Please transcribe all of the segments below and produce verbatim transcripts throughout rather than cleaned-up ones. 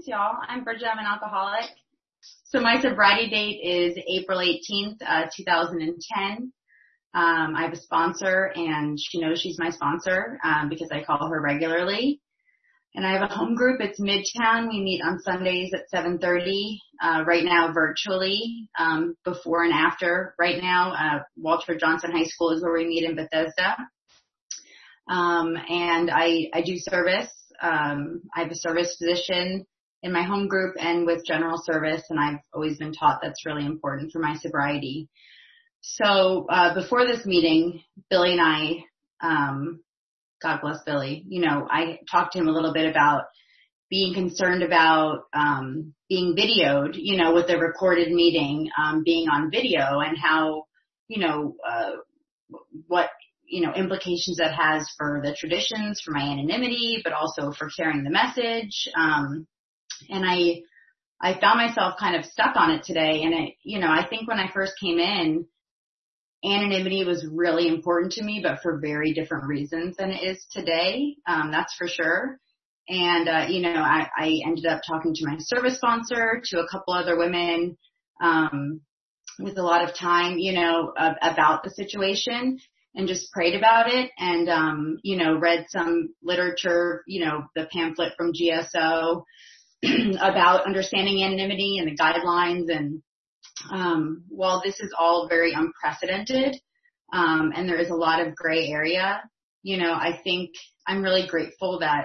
Thanks, y'all. I'm Bridget. I'm an alcoholic. So my sobriety date is April eighteenth, uh, two thousand ten. Um, I have a sponsor, and she knows she's my sponsor um, because I call her regularly. And I have a home group. It's Midtown. We meet on Sundays at seven thirty. Uh, right now, virtually, um, before and after. Right now, uh, Walter Johnson High School is where we meet in Bethesda. Um, and I, I do service. Um, I have a service position in my home group and with general service, and I've always been taught that's really important for my sobriety. So uh, before this meeting, Billy and I, um, God bless Billy, you know, I talked to him a little bit about being concerned about um, being videoed, you know, with a recorded meeting, um, being on video, and how, you know, uh, what, you know, implications that has for the traditions, for my anonymity, but also for carrying the message. Um, and I, I found myself kind of stuck on it today. And it, you know, I think when I first came in, anonymity was really important to me, but for very different reasons than it is today. Um, that's for sure. And, uh, you know, I, I ended up talking to my service sponsor, to a couple other women, um, with a lot of time, you know, uh, about the situation, and just prayed about it, and, um, you know, read some literature, you know, the pamphlet from G S O about understanding anonymity and the guidelines. And um, while this is all very unprecedented, um, and there is a lot of gray area, you know, I think I'm really grateful that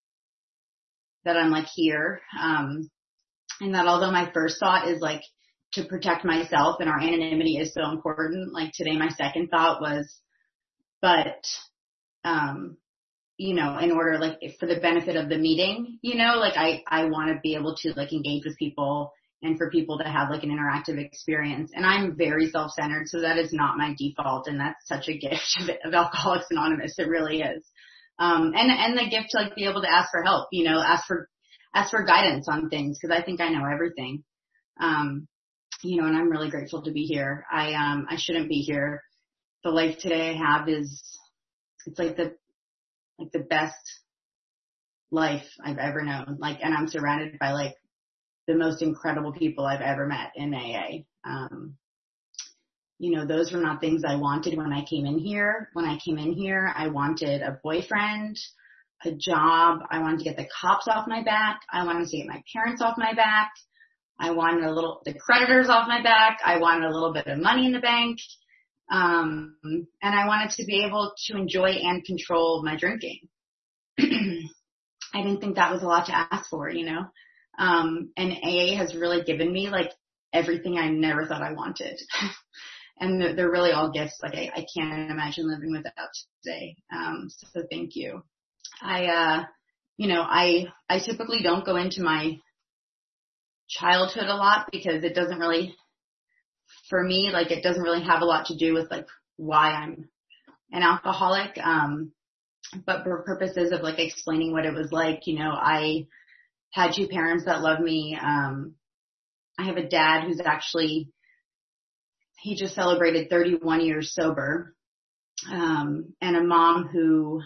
that I'm like here, um, and that although my first thought is like to protect myself and our anonymity is so important, like today my second thought was, but, um, you know, in order, like, for the benefit of the meeting, you know, like, I, I want to be able to, like, engage with people and for people to have, like, an interactive experience. And I'm very self-centered, so that is not my default, and that's such a gift of, of Alcoholics Anonymous. It really is. Um, and, and the gift to, like, be able to ask for help, you know, ask for, ask for guidance on things, because I think I know everything. Um, you know, and I'm really grateful to be here. I, um, I shouldn't be here. The life today I have is, it's like the, like the best life I've ever known. Like, and I'm surrounded by like the most incredible people I've ever met in A A. Um, you know, those were not things I wanted when I came in here. When I came in here, I wanted a boyfriend, a job. I wanted to get the cops off my back. I wanted to get my parents off my back. I wanted a little, the creditors off my back. I wanted a little bit of money in the bank. Um, and I wanted to be able to enjoy and control my drinking. I didn't think that was a lot to ask for, you know. Um, and A A has really given me like everything I never thought I wanted. And they're, they're really all gifts. Like I, I can't imagine living without today. Um, so thank you. I, uh, you know, I, I typically don't go into my childhood a lot because it doesn't really, for me, like it doesn't really have a lot to do with like why I'm an alcoholic. Um, but for purposes of like explaining what it was like, you know, I had two parents that loved me. Um, I have a dad who's actually, he just celebrated thirty-one years sober. Um, and a mom who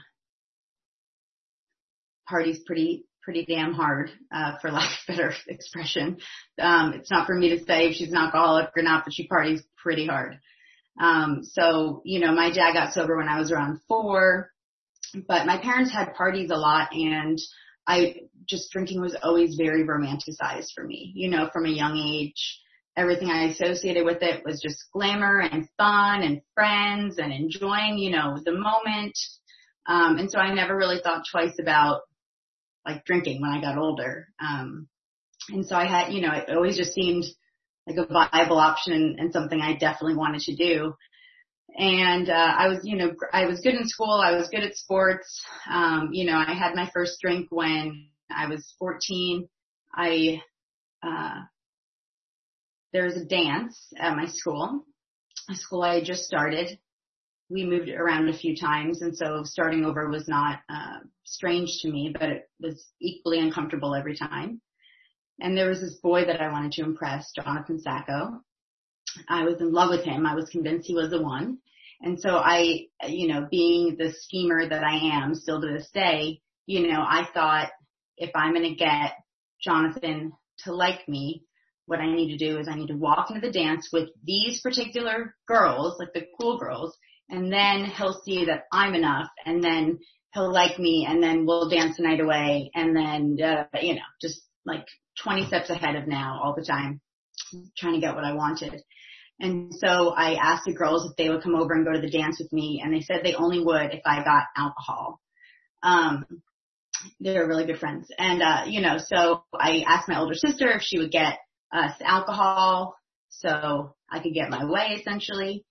parties pretty, pretty damn hard, uh, for lack of better expression. Um, it's not for me to say if she's an alcoholic or not, but she parties pretty hard. Um, so, you know, my dad got sober when I was around four, but my parents had parties a lot, and I just, drinking was always very romanticized for me, you know, from a young age. Everything I associated with it was just glamour and fun and friends and enjoying, you know, the moment. Um, and so I never really thought twice about like drinking when I got older. Um, and so I had, you know, it always just seemed like a viable option and something I definitely wanted to do. And, uh, I was, you know, I was good in school. I was good at sports. Um, you know, I had my first drink when I was fourteen. I, uh, there was a dance at my school, a school I had just started. We moved around a few times, and so starting over was not uh, strange to me, but it was equally uncomfortable every time. And there was this boy that I wanted to impress, Jonathan Sacco. I was in love with him. I was convinced he was the one. And so I, you know, being the schemer that I am still to this day, you know, I thought if I'm going to get Jonathan to like me, what I need to do is I need to walk into the dance with these particular girls, like the cool girls, and then he'll see that I'm enough, and then he'll like me, and then we'll dance the night away, and then, uh, you know, just like twenty steps ahead of now all the time, trying to get what I wanted. And so I asked the girls if they would come over and go to the dance with me, and they said they only would if I got alcohol. Um, they're really good friends. And, uh, you know, so I asked my older sister if she would get us alcohol so I could get my way, essentially.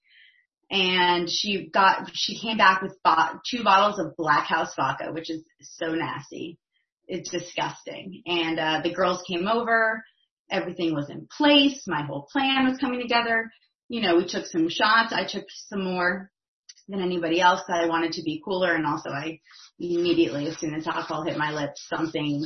And she got, she came back with bo- two bottles of Black House vodka, which is so nasty. It's disgusting. And, uh, the girls came over. Everything was in place. My whole plan was coming together. You know, we took some shots. I took some more than anybody else because I wanted to be cooler. And also I immediately, as soon as alcohol hit my lips, something,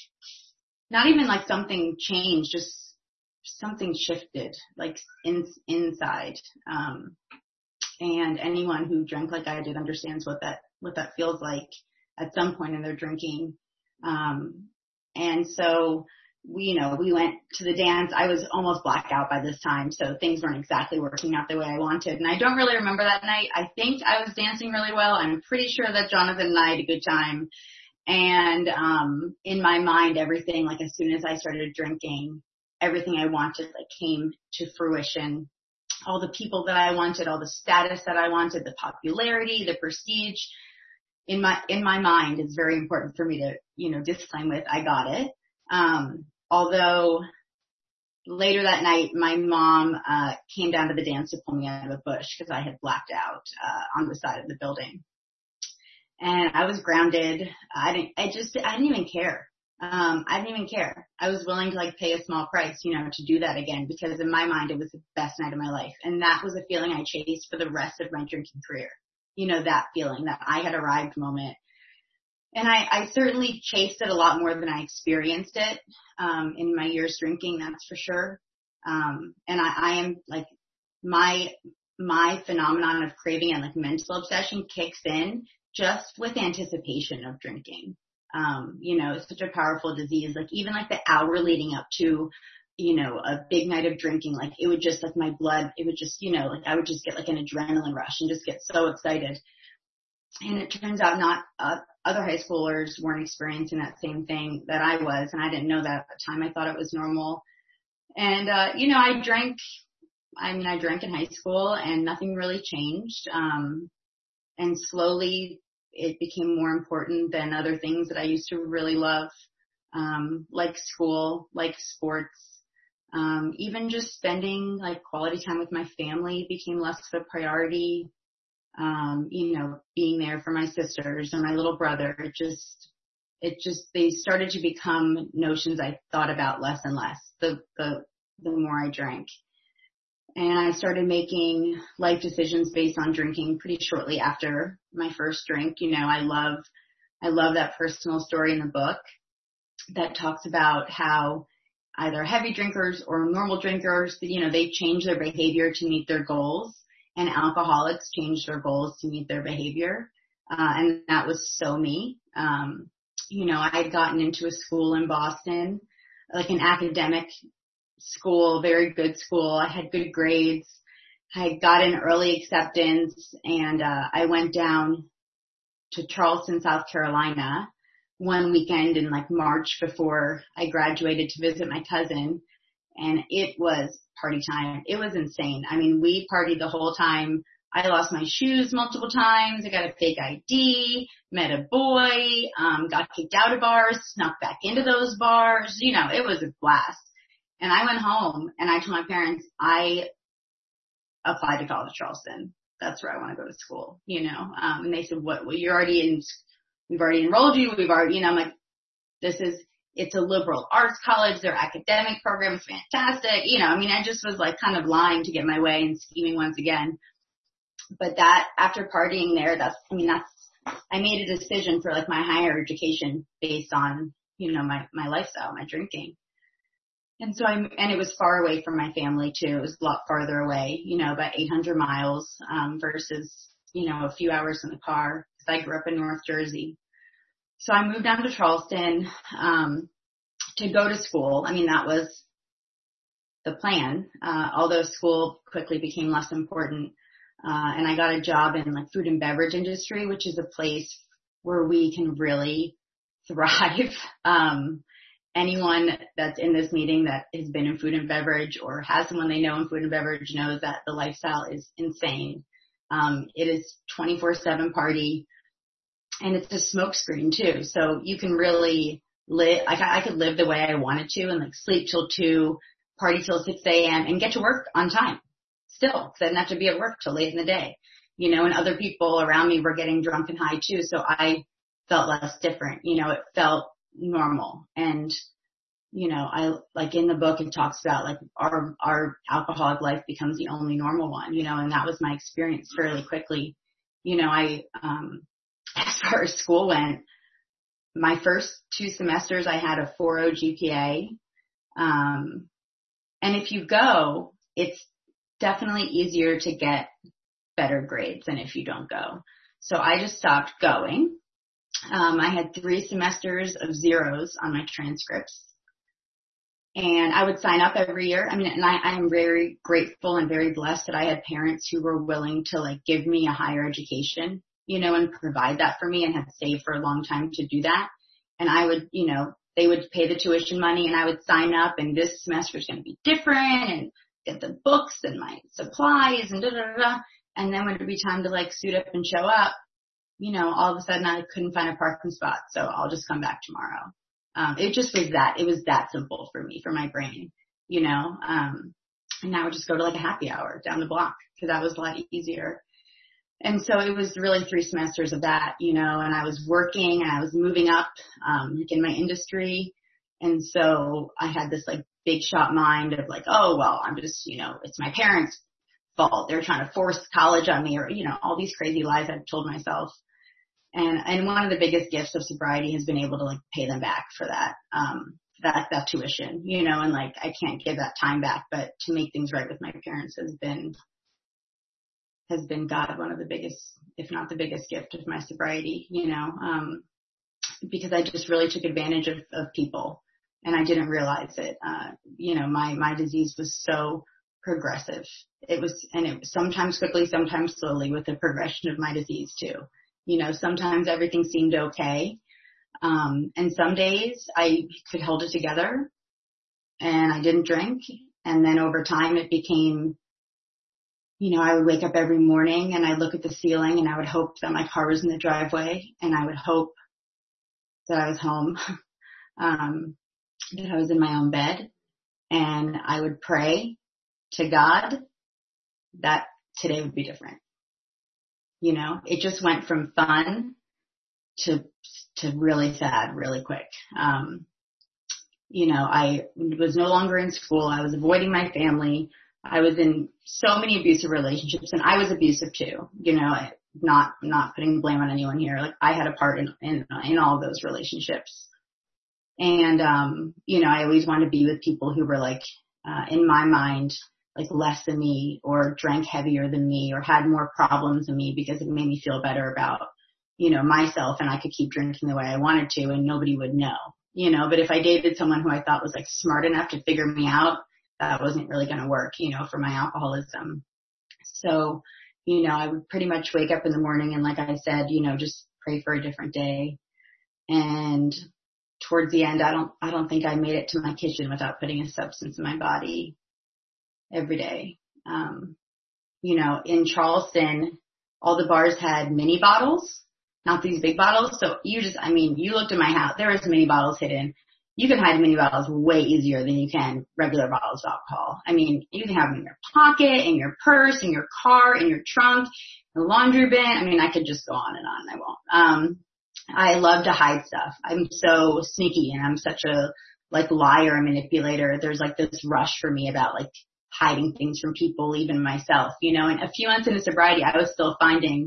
not even like something changed, just something shifted, like in, inside. Um, and anyone who drank like I did understands what that, what that feels like at some point in their drinking. Um, and so we, you know, we went to the dance. I was almost blacked out by this time, so things weren't exactly working out the way I wanted. And I don't really remember that night. I think I was dancing really well. I'm pretty sure that Jonathan and I had a good time. And um in my mind, everything, like as soon as I started drinking, everything I wanted like came to fruition. All the people that I wanted, all the status that I wanted, the popularity, the prestige. In my in my mind, it's very important for me to, you know, disclaim with, I got it. Um, although later that night, my mom, uh, came down to the dance to pull me out of a bush because I had blacked out, uh, on the side of the building. And I was grounded. I didn't, I just, I didn't even care. Um, I didn't even care. I was willing to like pay a small price, you know, to do that again, because in my mind, it was the best night of my life. And that was a feeling I chased for the rest of my drinking career. You know, that feeling, that I had arrived moment. And I, I certainly chased it a lot more than I experienced it, um, in my years drinking, that's for sure. Um, and I, I am like, my, my phenomenon of craving and like mental obsession kicks in just with anticipation of drinking. Um, you know, it's such a powerful disease. Like even like the hour leading up to, you know, a big night of drinking, like it would just like my blood, it would just, you know, like I would just get like an adrenaline rush and just get so excited. And it turns out not, uh, other high schoolers weren't experiencing that same thing that I was. And I didn't know that at the time. I thought it was normal. And, uh, you know, I drank, I mean, I drank in high school and nothing really changed. Um, and slowly it became more important than other things that I used to really love, um, like school, like sports. Um, even just spending like quality time with my family became less of a priority. Um, you know, being there for my sisters and my little brother, it just, it just, they started to become notions I thought about less and less the, the, the more I drank. And I started making life decisions based on drinking pretty shortly after my first drink. You know, I love, I love that personal story in the book that talks about how either heavy drinkers or normal drinkers, you know, they change their behavior to meet their goals. And alcoholics change their goals to meet their behavior. Uh, and that was so me. Um, you know, I had gotten into a school in Boston, like an academic school, very good school. I had good grades. I had gotten early acceptance, and uh, I went down to Charleston, South Carolina one weekend in like March before I graduated to visit my cousin. And it was party time. It was insane. I mean, we partied the whole time. I lost my shoes multiple times. I got a fake I D, met a boy, um, got kicked out of bars, snuck back into those bars. You know, it was a blast. And I went home and I told my parents, I applied to college Charleston. That's where I want to go to school, you know. Um, and they said, what, well, you're already in, we've already enrolled you. We've already, you know, I'm like, this is, it's a liberal arts college. Their academic program is fantastic. You know, I mean, I just was like kind of lying to get my way and scheming once again. But that, after partying there, that's, I mean, that's, I made a decision for like my higher education based on, you know, my, my lifestyle, my drinking. And so I, and it was far away from my family too. It was a lot farther away, you know, about eight hundred miles, um, versus, you know, a few hours in the car, because I grew up in North Jersey. So I moved down to Charleston, um, to go to school. I mean, that was the plan, uh, although school quickly became less important. Uh, and I got a job in like food and beverage industry, which is a place where we can really thrive. Um, anyone that's in this meeting that has been in food and beverage or has someone they know in food and beverage knows that the lifestyle is insane. Um, it is twenty-four seven party, and it's a smoke screen too. So you can really live, like I, I could live the way I wanted to and like sleep till two, party till six a.m. and get to work on time still, because I didn't have to be at work till late in the day, you know, and other people around me were getting drunk and high too. So I felt less different, you know, it felt normal. And, you know, I, like in the book, it talks about like our, our alcoholic life becomes the only normal one, you know, and that was my experience fairly quickly. You know, I, um, as far as school went, my first two semesters, I had a four point oh G P A. Um, and if you go, it's definitely easier to get better grades than if you don't go. So I just stopped going. Um, I had three semesters of zeros on my transcripts, and I would sign up every year. I mean, and I, I am very grateful and very blessed that I had parents who were willing to like give me a higher education, you know, and provide that for me, and had saved for a long time to do that. And I would, you know, they would pay the tuition money and I would sign up, and this semester is going to be different, and get the books and my supplies and da da da da. And then when it would be time to like suit up and show up, you know, all of a sudden I couldn't find a parking spot, so I'll just come back tomorrow. Um, it just was that, it was that simple for me, for my brain, you know, um, and I would just go to like a happy hour down the block because that was a lot easier. And so it was really three semesters of that, you know, and I was working and I was moving up, um, like in my industry. And so I had this like big shot mind of like, oh, well, I'm just, you know, it's my parents' fault. They're trying to force college on me, or, you know, all these crazy lies I've told myself. And, and one of the biggest gifts of sobriety has been able to like pay them back for that, um, that, that tuition, you know, and like, I can't give that time back, but to make things right with my parents has been, has been God, one of the biggest, if not the biggest gift of my sobriety, you know, um, because I just really took advantage of, of people and I didn't realize it. Uh, you know, my, my disease was so progressive. It was, and it was sometimes quickly, sometimes slowly with the progression of my disease too. You know, sometimes everything seemed okay. Um, and some days I could hold it together and I didn't drink. And then over time it became, you know, I would wake up every morning and I'd look at the ceiling and I would hope that my car was in the driveway, and I would hope that I was home, um, that I was in my own bed, and I would pray to God that today would be different. You know, it just went from fun to, to really sad really quick. Um, you know, I was no longer in school. I was avoiding my family. I was in so many abusive relationships, and I was abusive too. You know, I, not, not putting blame on anyone here. Like I had a part in, in, in all of those relationships. And, um, you know, I always wanted to be with people who were like, uh, in my mind, like less than me, or drank heavier than me, or had more problems than me, because it made me feel better about, you know, myself, and I could keep drinking the way I wanted to and nobody would know, you know. But if I dated someone who I thought was like smart enough to figure me out, that wasn't really going to work, you know, for my alcoholism. So, you know, I would pretty much wake up in the morning and, like I said, you know, just pray for a different day. And towards the end, I don't, I don't think I made it to my kitchen without putting a substance in my body every day. Um, you know, in Charleston, all the bars had mini bottles, not these big bottles. So you just, I mean, you looked at my house, there were some mini bottles hidden. You can hide mini bottles way easier than you can regular bottles of alcohol. I mean, you can have them in your pocket, in your purse, in your car, in your trunk, in the laundry bin. I mean, I could just go on and on. I won't. Um, I love to hide stuff. I'm so sneaky, and I'm such a like liar and manipulator. There's like this rush for me about like hiding things from people, even myself, you know. And a few months into sobriety, I was still finding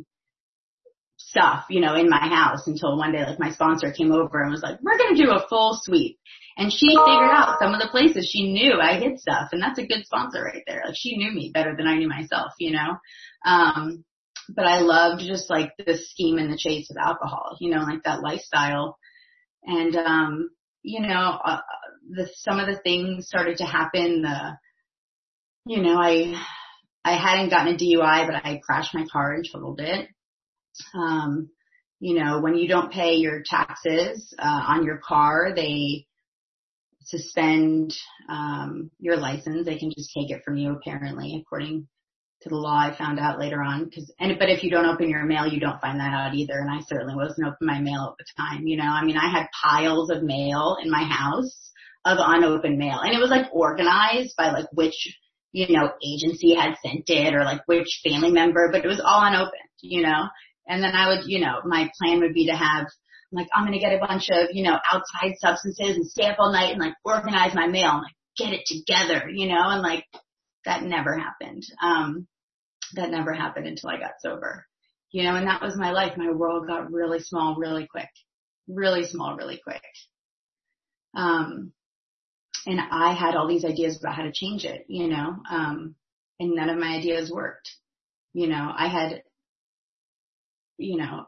stuff, you know, in my house, until one day, like, my sponsor came over and was like, we're going to do a full sweep. And she figured out some of the places she knew I hid stuff. And that's a good sponsor right there. Like, she knew me better than I knew myself, you know. Um, but I loved just like the scheme and the chase of alcohol, you know, like that lifestyle. And, um, you know, uh, the, some of the things started to happen. The, you know, I, I hadn't gotten a D U I, but I crashed my car and totaled it. Um, you know, when you don't pay your taxes, uh, on your car, they suspend, um, your license. They can just take it from you, apparently, according to the law. I found out later on, cause, and, but if you don't open your mail, you don't find that out either. And I certainly wasn't opening my mail at the time. You know, I mean, I had piles of mail in my house of unopened mail, and it was like organized by like which, you know, agency had sent it or like which family member, but it was all unopened, you know. And then I would, you know, my plan would be to have, like, I'm going to get a bunch of, you know, outside substances and stay up all night and like organize my mail and like get it together, you know, and like that never happened. Um, that never happened until I got sober, you know, and that was my life. My world got really small, really quick, really small, really quick. Um, and I had all these ideas about how to change it, you know, um, and none of my ideas worked. You know, I had, you know,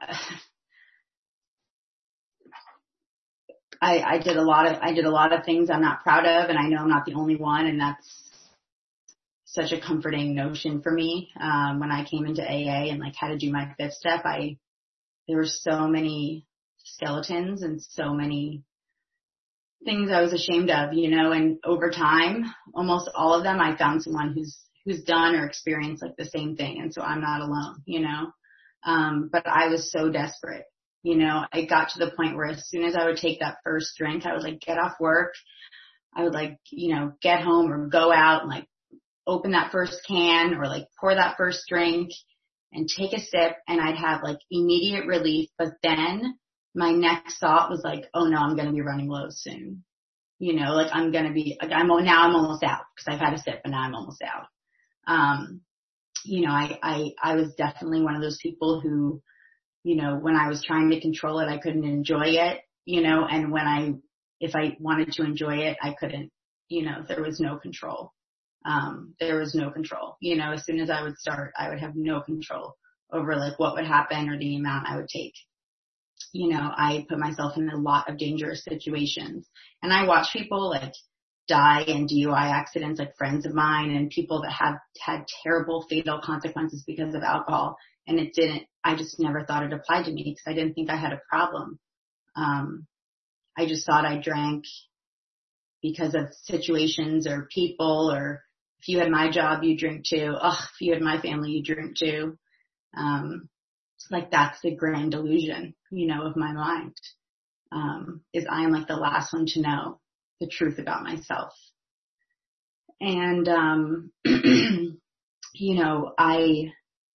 I, I did a lot of, I did a lot of things I'm not proud of, and I know I'm not the only one. And that's such a comforting notion for me. Um, when I came into A A and like how to do my fifth step, I, there were so many skeletons and so many things I was ashamed of, you know, and over time, almost all of them, I found someone who's, who's done or experienced like the same thing. And so I'm not alone, you know. Um, but I was so desperate, you know, I got to the point where as soon as I would take that first drink, I would like get off work. I would like, you know, get home or go out and like open that first can or like pour that first drink and take a sip, and I'd have like immediate relief. But then my next thought was like, oh no, I'm going to be running low soon. You know, like I'm going to be, like I'm, now I'm almost out because I've had a sip and now I'm almost out. Um, you know, I, I, I was definitely one of those people who, you know, when I was trying to control it, I couldn't enjoy it, you know, and when I, if I wanted to enjoy it, I couldn't, you know, there was no control. Um, there was no control, you know, as soon as I would start, I would have no control over like what would happen or the amount I would take. You know, I put myself in a lot of dangerous situations, and I watch people like die in D U I accidents, like friends of mine and people that have had terrible fatal consequences because of alcohol. And it didn't, I just never thought it applied to me because I didn't think I had a problem. Um, I just thought I drank because of situations or people, or if you had my job, you drink too. Oh, if you had my family, you drink too. Um, like that's the grand delusion, you know, of my mind, um, is I am like the last one to know the truth about myself. And, um, you know, I,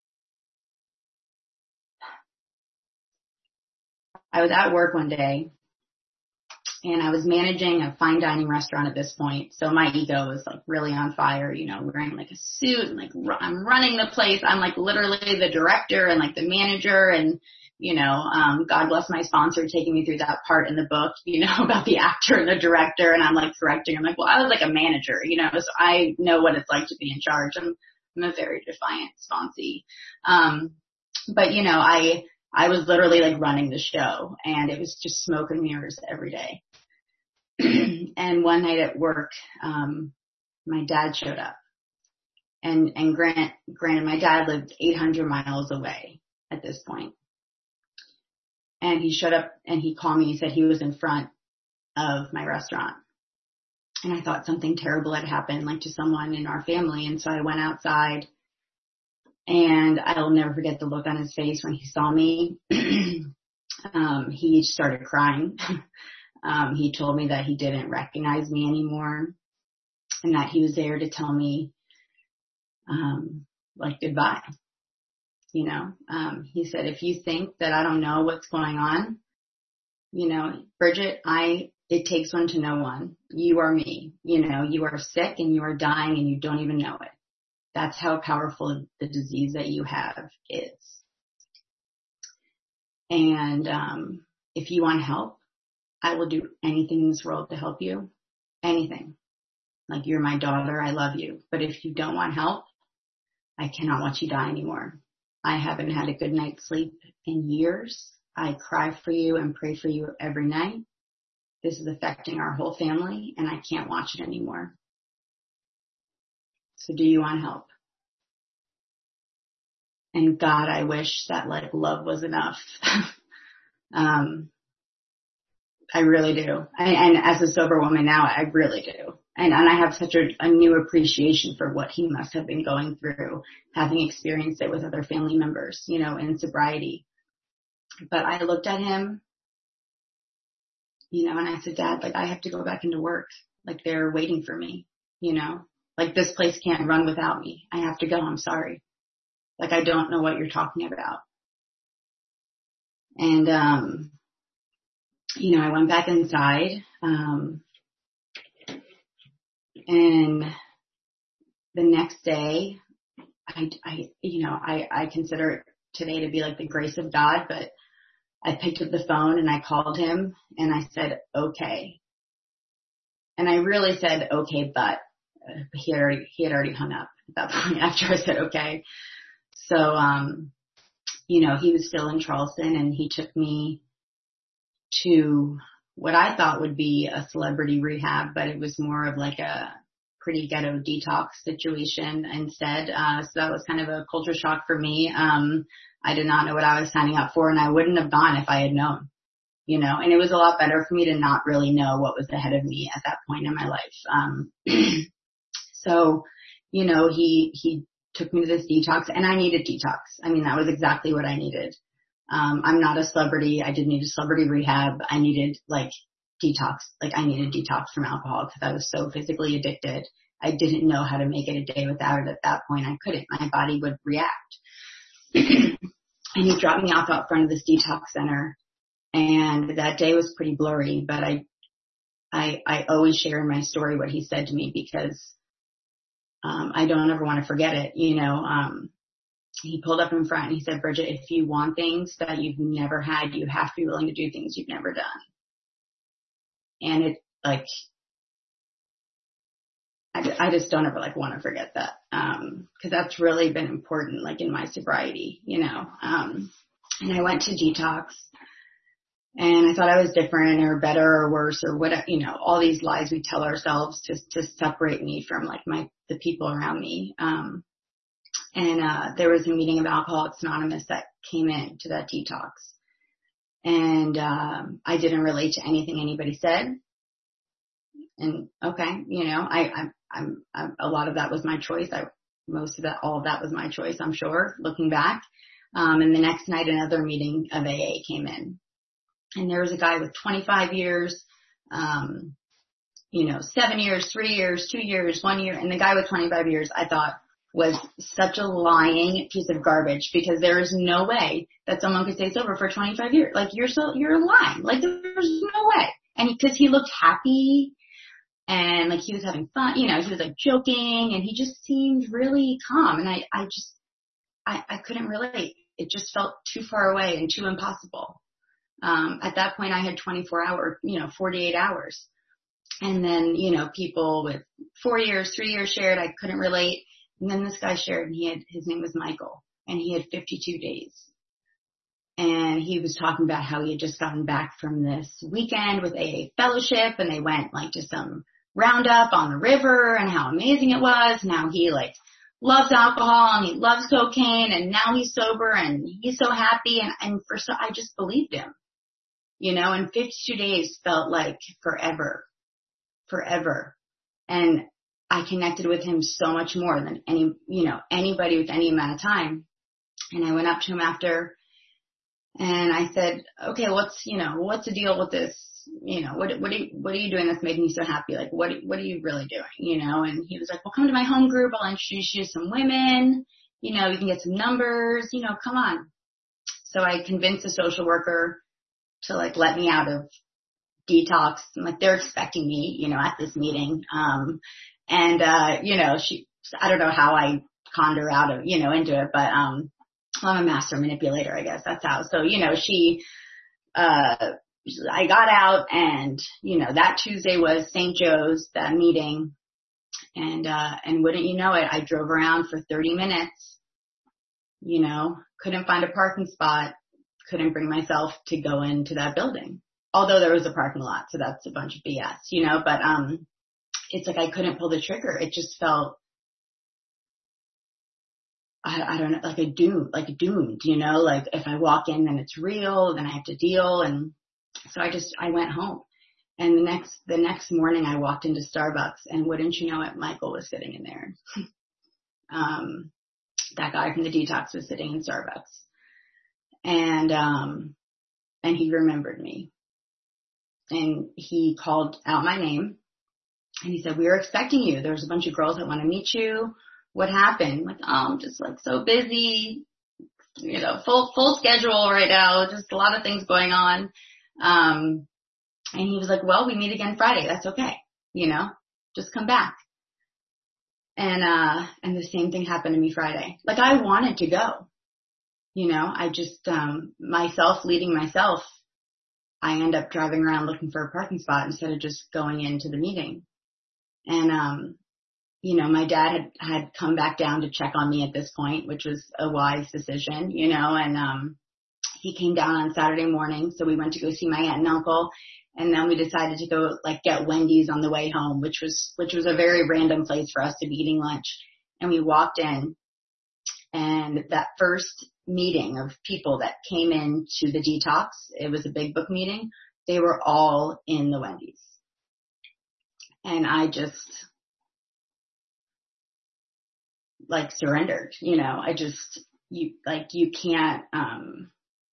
I was at work one day and I was managing a fine dining restaurant at this point. So my ego was like really on fire, you know, wearing like a suit and like I'm running the place. I'm like literally the director and like the manager, and, you know, um, God bless my sponsor taking me through that part in the book, you know, about the actor and the director. And I'm like correcting. I'm like, well, I was like a manager, you know, so I know what it's like to be in charge. I'm, I'm a very defiant sponsee. Um, but you know, I, I was literally like running the show, and it was just smoke and mirrors every day. And one night at work, um, my dad showed up, and, and Grant, granted, my dad lived eight hundred miles away at this point. And he showed up and he called me. He said he was in front of my restaurant. And I thought something terrible had happened, like to someone in our family. And so I went outside, and I'll never forget the look on his face when he saw me. um, he started crying. um, he told me that he didn't recognize me anymore, and that he was there to tell me, um, like goodbye. You know, um, he said, if you think that I don't know what's going on, you know, Bridget, I, it takes one to know one. You are me. You know, you are sick and you are dying and you don't even know it. That's how powerful the disease that you have is. And, um, if you want help, I will do anything in this world to help you. Anything. Like, you're my daughter. I love you. But if you don't want help, I cannot watch you die anymore. I haven't had a good night's sleep in years. I cry for you and pray for you every night. this is affecting our whole family and I can't watch it anymore. So do you want help? And God, I wish that like love was enough. um, I really do. I, and as a sober woman now, I really do. And, and I have such a, a new appreciation for what he must have been going through, having experienced it with other family members, you know, in sobriety. But I looked at him, you know, and I said, Dad, like I have to go back into work. Like they're waiting for me, you know, like this place can't run without me. I have to go. I'm sorry. Like I don't know what you're talking about. And, um, you know, I went back inside, um, and the next day, I, I, you know, I, I consider today to be like the grace of God, but I picked up the phone and I called him and I said, okay. And I really said, okay, but uh, he had already, he had already hung up at that point after I said, okay. So, um, you know, he was still in Charleston and he took me to what I thought would be a celebrity rehab, but it was more of like a pretty ghetto detox situation instead. Uh, so that was kind of a culture shock for me. Um, I did not know what I was signing up for and I wouldn't have gone if I had known, you know, and it was a lot better for me to not really know what was ahead of me at that point in my life. Um, so, you know, he, he took me to this detox and I needed detox. I mean, that was exactly what I needed. Um, I'm not a celebrity. I didn't need a celebrity rehab. I needed like detox. Like I needed detox from alcohol because I was so physically addicted. I didn't know how to make it a day without it. At that point, I couldn't. My body would react. And he dropped me off out front of this detox center. And that day was pretty blurry, but I, I, I always share in my story what he said to me because, um, I don't ever want to forget it. You know, um, he pulled up in front and he said, Bridget, if you want things that you've never had, you have to be willing to do things you've never done. And it like, I, I just don't ever like want to forget that. Um, cause that's really been important, like in my sobriety, you know, um, and I went to detox and I thought I was different or better or worse or what, you know, all these lies we tell ourselves to, to separate me from like my, the people around me. Um, And, uh, there was a meeting of Alcoholics Anonymous that came in to that detox. And, um, I didn't relate to anything anybody said. And okay, you know, I, I, I'm, I'm, a lot of that was my choice. I, most of that, all of that was my choice, I'm sure, looking back. Um, and the next night, another meeting of A A came in. And there was a guy with twenty-five years, um, you know, seven years, three years, two years, one year. And the guy with twenty-five years, I thought, was such a lying piece of garbage because there is no way that someone could stay sober for twenty-five years. Like you're so, you're lying. Like there's no way. And because he, he looked happy and like he was having fun, you know, he was like joking and he just seemed really calm. And I, I just, I, I couldn't relate. It just felt too far away and too impossible. Um, at that point I had twenty-four hour, you know, forty-eight hours. And then, you know, people with four years, three years shared, I couldn't relate. And then this guy shared, and he had, his name was Michael, and he had fifty-two days. And he was talking about how he had just gotten back from this weekend with A A fellowship, and they went like to some roundup on the river, and how amazing it was, and how he like loves alcohol, and he loves cocaine, and now he's sober, and he's so happy, and, and for so, I just believed him, you know, and fifty-two days felt like forever, forever. And I connected with him so much more than any, you know, anybody with any amount of time. And I went up to him after and I said, okay, what's, you know, what's the deal with this? You know, what, what are you, what are you doing that's making you so happy? Like, what, what are you really doing? You know, and he was like, well, come to my home group. I'll introduce you to some women. You know, you can get some numbers, you know, come on. So I convinced the social worker to like let me out of detox. And like they're expecting me, you know, at this meeting. Um, And, uh, you know, she, I don't know how I conned her out of, you know, into it, but, um, I'm a master manipulator, I guess that's how. So, you know, she, uh, I got out and, you know, that Tuesday was Saint Joe's, that meeting. And, uh, and wouldn't you know it, I drove around for thirty minutes, you know, couldn't find a parking spot, couldn't bring myself to go into that building. although there was a parking lot, so that's a bunch of B S, you know, but, um, it's like I couldn't pull the trigger. It just felt, I, I don't know, like a doom, like doomed, you know, like if I walk in, then it's real, then I have to deal. And so I just, I went home. And the next, the next morning I walked into Starbucks, and wouldn't you know it, Michael was sitting in there. um, that guy from the detox was sitting in Starbucks, and, um, and he remembered me, and he called out my name, and he said, "We were expecting you. There's a bunch of girls that want to meet you. What happened?" Like, "Oh, I'm just like so busy, you know, full, full schedule right now. Just a lot of things going on." Um, and he was like, "Well, we meet again Friday. That's okay. You know, just come back." And, uh, and the same thing happened to me Friday. Like, I wanted to go, you know, I just, um, myself leading myself, I end up driving around looking for a parking spot instead of just going into the meeting. And, um, you know, my dad had, had come back down to check on me at this point, which was a wise decision, you know, and, um, he came down on Saturday morning. So we went to go see my aunt and uncle. And then we decided to go like get Wendy's on the way home, which was, which was a very random place for us to be eating lunch. And we walked in, and that first meeting of people that came in to the detox, it was a big book meeting. They were all in the Wendy's. And I just like surrendered, you know, I just, you like, you can't, um,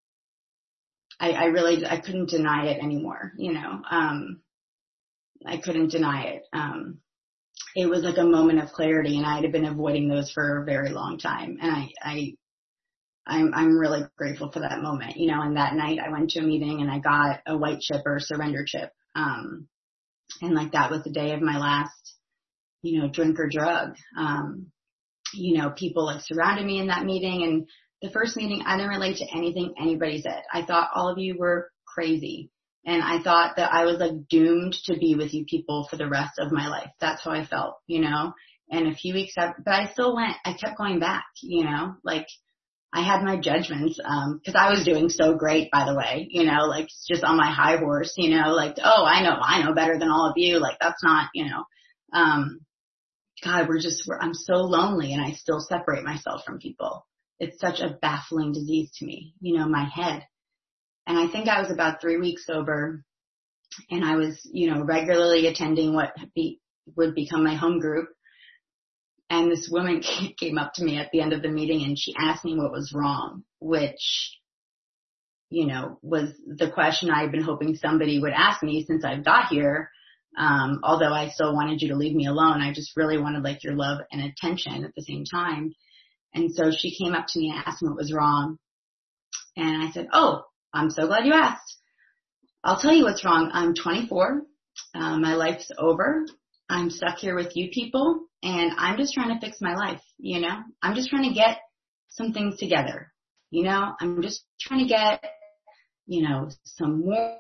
I, I really, I couldn't deny it anymore, you know, um, I couldn't deny it. Um, it was like a moment of clarity, and I had been avoiding those for a very long time. And I, I, I'm, I'm really grateful for that moment, you know, and that night I went to a meeting and I got a white chip or surrender chip. Um, and like that was the day of my last, you know, drink or drug. Um, you know, people like surrounded me in that meeting, and the first meeting, I didn't relate to anything anybody said. I thought all of you were crazy. And I thought that I was like doomed to be with you people for the rest of my life. That's how I felt, you know, and a few weeks after, but I still went, I kept going back, you know, like I had my judgments, um, cause I was doing so great, by the way, you know, like just on my high horse, you know, like, oh, I know, I know better than all of you. Like that's not, you know, um, God, we're just, we're, I'm so lonely, and I still separate myself from people. It's such a baffling disease to me, you know, my head. And I think I was about three weeks sober, and I was, you know, regularly attending what be, would become my home group. And this woman came up to me at the end of the meeting, and she asked me what was wrong, which, you know, was the question I had been hoping somebody would ask me since I got here. Um, although I still wanted you to leave me alone, I just really wanted like your love and attention at the same time. And so she came up to me and asked me what was wrong. And I said, "Oh, I'm so glad you asked. I'll tell you what's wrong. I'm twenty-four. Uh, my life's over. I'm stuck here with you people, and I'm just trying to fix my life. You know, I'm just trying to get some things together. You know, I'm just trying to get, you know, some more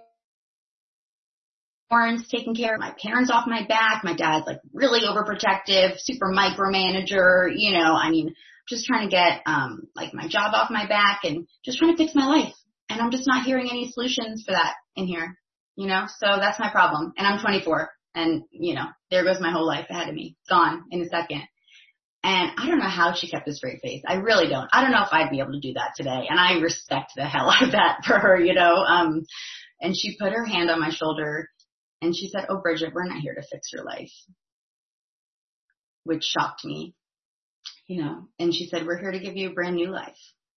parents taken care of, my parents off my back. My dad's like really overprotective, super micromanager, you know, I mean, just trying to get, um, like my job off my back and just trying to fix my life. And I'm just not hearing any solutions for that in here, you know, so that's my problem. And I'm twenty-four, and, you know, there goes my whole life ahead of me, gone in a second. And I don't know how she kept a straight face. I really don't. I don't know if I'd be able to do that today. And I respect the hell out of that for her, you know, um, and she put her hand on my shoulder. And she said, "Oh, Bridget, we're not here to fix your life," which shocked me, you know, and she said, "We're here to give you a brand new life.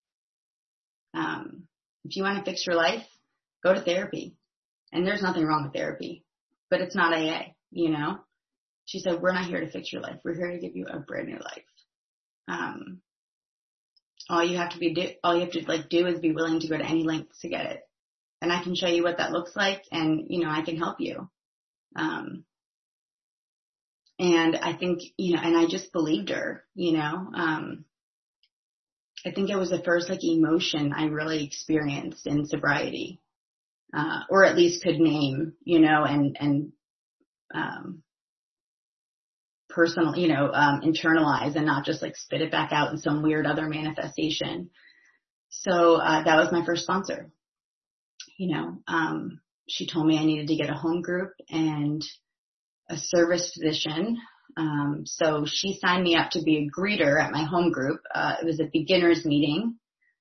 Um, if you want to fix your life, go to therapy." And there's nothing wrong with therapy, but it's not A A, you know. She said, "We're not here to fix your life. We're here to give you a brand new life. Um, all you have to be do, all you have to like do is be willing to go to any lengths to get it. And I can show you what that looks like, and, you know, I can help you." Um, and I think, you know, and I just believed her, you know, um, I think it was the first like emotion I really experienced in sobriety, uh, or at least could name, you know, and, and, um, personal, you know, um, internalize and not just like spit it back out in some weird other manifestation. So, uh, that was my first sponsor, you know, um, she told me I needed to get a home group and a service position. Um, so she signed me up to be a greeter at my home group. Uh, it was a beginner's meeting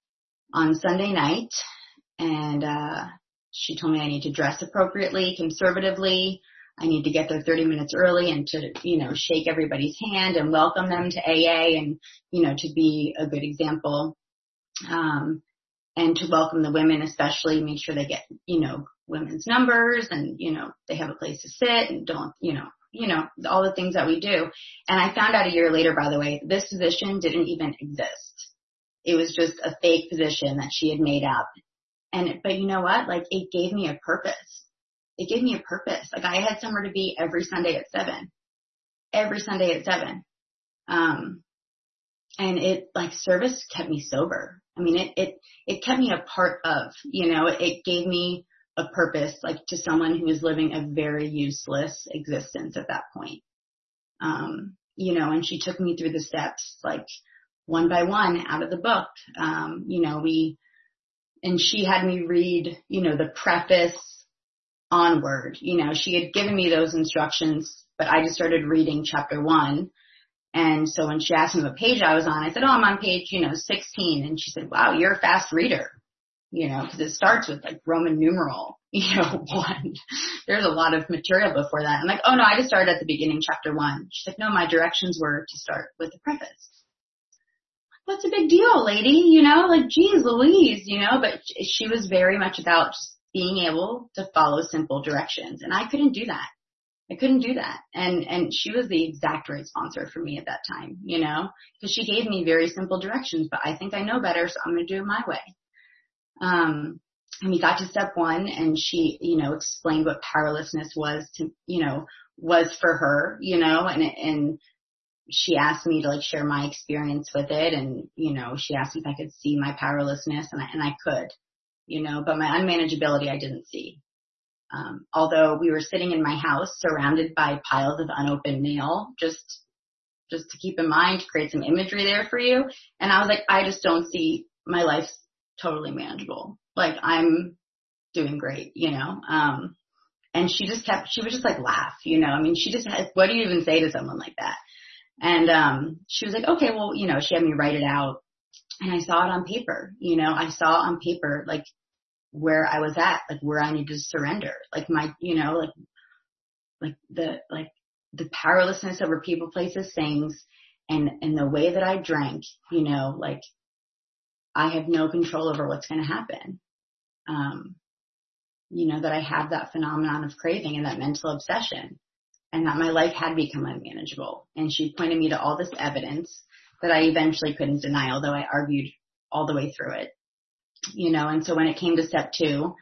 on Sunday night, and uh, she told me I need to dress appropriately, conservatively. I need to get there thirty minutes early and to, you know, shake everybody's hand and welcome them to A A and, you know, to be a good example. Um, and to welcome the women, especially make sure they get, you know, women's numbers and, you know, they have a place to sit and don't, you know, you know, all the things that we do. And I found out a year later, by the way, this position didn't even exist. It was just a fake position that she had made up. And, but you know what? Like, it gave me a purpose. It gave me a purpose. Like, I had somewhere to be every Sunday at seven, every Sunday at seven. Um, and it, like, service kept me sober. I mean, it, it, it kept me a part of, you know, it, it gave me a purpose, like, to someone who was living a very useless existence at that point. Um, you know, and she took me through the steps, like, one by one out of the book. Um, you know, we, and she had me read, you know, the preface onward. You know, she had given me those instructions, but I just started reading chapter one. And so when she asked me what page I was on, I said, oh, I'm on page, you know, sixteen. And she said, wow, you're a fast reader, you know, because it starts with like Roman numeral, you know, one. There's a lot of material before that. I'm like, oh, no, I just started at the beginning, chapter one. She's like, no, my directions were to start with the preface. What's a big deal, lady? You know, like, geez, Louise, you know, but she was very much about just being able to follow simple directions. And I couldn't do that. I couldn't do that. And, and she was the exact right sponsor for me at that time, you know, because she gave me very simple directions, but I think I know better, so I'm going to do it my way. Um, and we got to step one, and she, you know, explained what powerlessness was to, you know, was for her, you know, and, and she asked me to like share my experience with it. And, you know, she asked me if I could see my powerlessness, and I, and I could, you know, but my unmanageability I didn't see. Um, although we were sitting in my house surrounded by piles of unopened mail, just, just to keep in mind, to create some imagery there for you. And I was like, I just don't see my life totally manageable. Like, I'm doing great, you know? Um, and she just kept, she would just like laugh, you know? I mean, she just had, what do you even say to someone like that? And, um, she was like, okay, well, you know, she had me write it out, and I saw it on paper, you know, I saw on paper, like, where I was at, like where I needed to surrender, like my, you know, like, like the, like the powerlessness over people, places, things, and, and the way that I drank, you know, like I have no control over what's going to happen. Um, you know, that I have that phenomenon of craving and that mental obsession, and that my life had become unmanageable. And she pointed me to all this evidence that I eventually couldn't deny, although I argued all the way through it. You know, and so when it came to step two,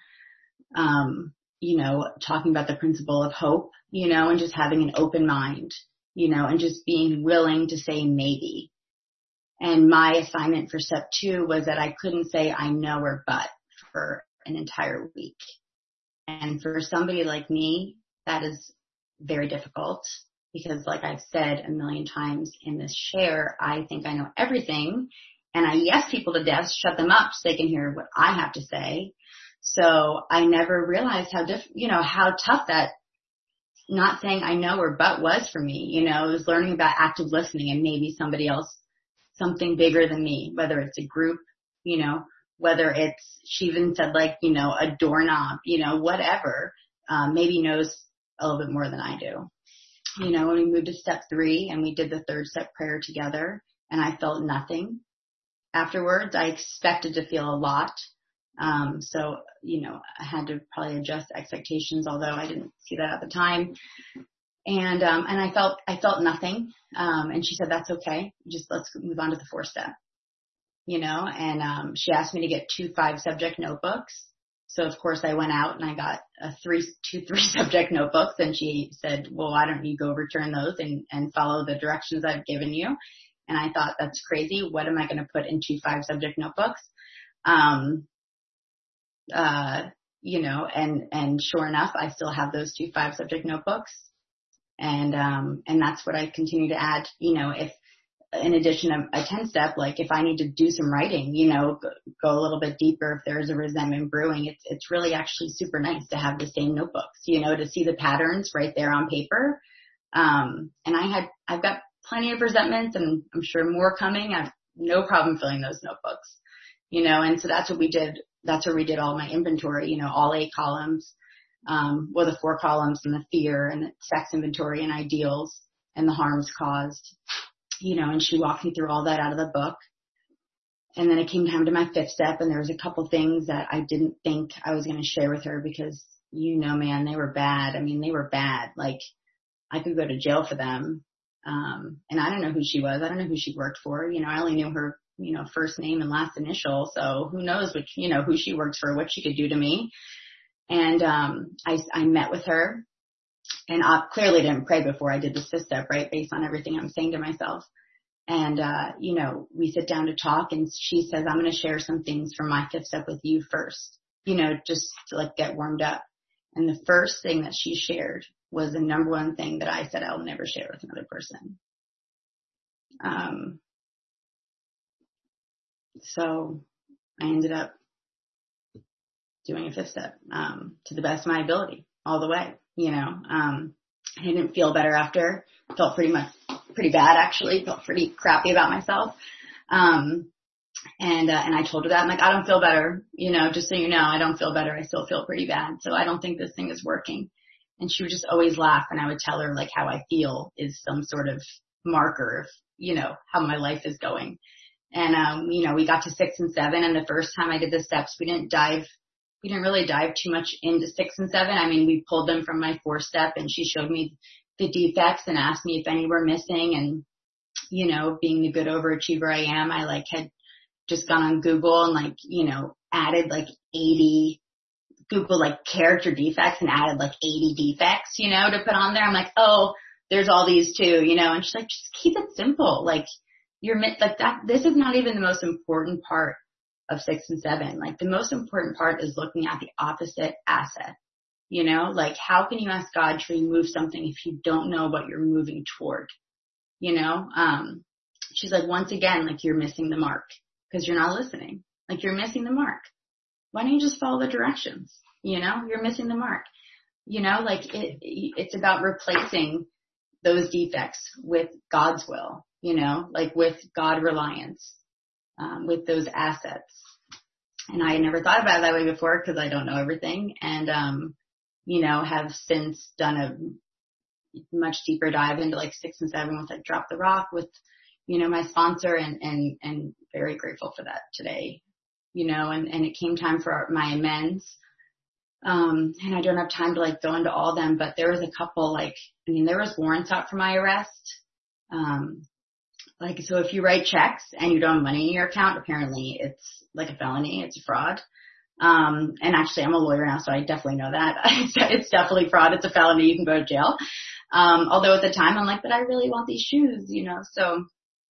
um, you know, talking about the principle of hope, you know, and just having an open mind, you know, and just being willing to say maybe. And my assignment for step two was that I couldn't say I know or but for an entire week. And for somebody like me, that is very difficult, because like I've said a million times in this share, I think I know everything. And I yes people to death, shut them up so they can hear what I have to say. So I never realized how diff, you know, how tough that not saying I know or but was for me. You know, it was learning about active listening and maybe somebody else, something bigger than me, whether it's a group, you know, whether it's, she even said like, you know, a doorknob, you know, whatever, um, maybe knows a little bit more than I do. You know, when we moved to step three and we did the third step prayer together, and I felt nothing. Afterwards, I expected to feel a lot. Um, so, you know, I had to probably adjust expectations, although I didn't see that at the time. And, um, and I felt, I felt nothing. Um, and she said, that's okay. Just let's move on to the fourth step, you know, and, um, she asked me to get two five subject notebooks. So of course I went out and I got a three, two, three subject notebooks, and she said, well, why don't you go return those and, and follow the directions I've given you? And I thought, that's crazy. What am I going to put into five subject notebooks? Um, uh, you know, and, and sure enough, I still have those two five subject notebooks. And, um, and that's what I continue to add. You know, if in addition of a ten step, like if I need to do some writing, you know, go, go a little bit deeper if there's a resentment brewing, it's, it's really actually super nice to have the same notebooks, you know, to see the patterns right there on paper. Um, and I had, I've got plenty of resentments and I'm sure more coming. I've no problem filling those notebooks, you know, and so that's what we did. That's where we did all my inventory, you know, all eight columns, um, well, the four columns and the fear and the sex inventory and ideals and the harms caused, you know, and she walked me through all that out of the book. And then it came time to my fifth step, and there was a couple things that I didn't think I was going to share with her because, you know, man, they were bad. I mean, they were bad. Like, I could go to jail for them. Um, and I don't know who she was. I don't know who she worked for. You know, I only knew her, you know, first name and last initial. So who knows which, you know, who she works for, what she could do to me. And, um, I, I met with her, and I clearly didn't pray before I did the fifth step, right? Based on everything I'm saying to myself. And, uh, you know, we sit down to talk, and she says, I'm going to share some things from my fifth step with you first, you know, just to like get warmed up. And the first thing that she shared was the number one thing that I said I'll never share with another person. Um, so I ended up doing a fifth step, um, to the best of my ability all the way, you know. Um, I didn't feel better after. Felt pretty much, pretty bad actually. Felt pretty crappy about myself. Um, and, uh, and I told her that. I'm like, I don't feel better, you know, just so you know, I don't feel better. I still feel pretty bad. So I don't think this thing is working. And she would just always laugh, and I would tell her like how I feel is some sort of marker of, you know, how my life is going. And, um, you know, we got to six and seven, and the first time I did the steps, we didn't dive, we didn't really dive too much into six and seven. I mean, we pulled them from my four step, and she showed me the defects and asked me if any were missing. And, you know, being the good overachiever I am, I like had just gone on Google and like, you know, added like eighty Google like character defects and added like eighty defects, you know, to put on there. I'm like, oh, there's all these too, you know, and she's like, just keep it simple. Like you're like that. This is not even the most important part of six and seven. Like the most important part is looking at the opposite asset, you know, like how can you ask God to remove something if you don't know what you're moving toward, you know? Um, she's like, once again, like you're missing the mark because you're not listening. Like you're missing the mark. Why don't you just follow the directions? You know, you're missing the mark. You know, like it, it's about replacing those defects with God's will, you know, like with God reliance, um, with those assets. And I had never thought about it that way before because I don't know everything. And, um, you know, have since done a much deeper dive into like six and seven with like Drop the Rock with, you know, my sponsor, and, and, and very grateful for that today. You know, and, and it came time for my amends. Um, and I don't have time to like go into all of them, but there was a couple like, I mean, there was warrants out for my arrest. Um, like, so if you write checks and you don't have money in your account, apparently it's like a felony. It's a fraud. Um, and actually I'm a lawyer now, so I definitely know that. It's definitely fraud. It's a felony. You can go to jail. Um, although at the time I'm like, but I really want these shoes, you know, so,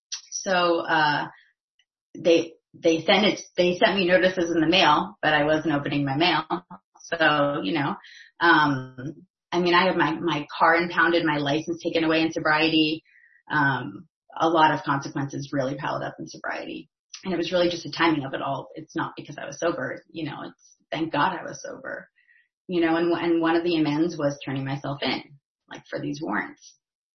so, uh, they, They sent it, they sent me notices in the mail, but I wasn't opening my mail. So, you know, um, I mean, I had my, my car impounded, my license taken away in sobriety. Um, a lot of consequences really piled up in sobriety. And it was really just the timing of it all. It's not because I was sober, you know, it's thank God I was sober, you know, and, and one of the amends was turning myself in, like for these warrants.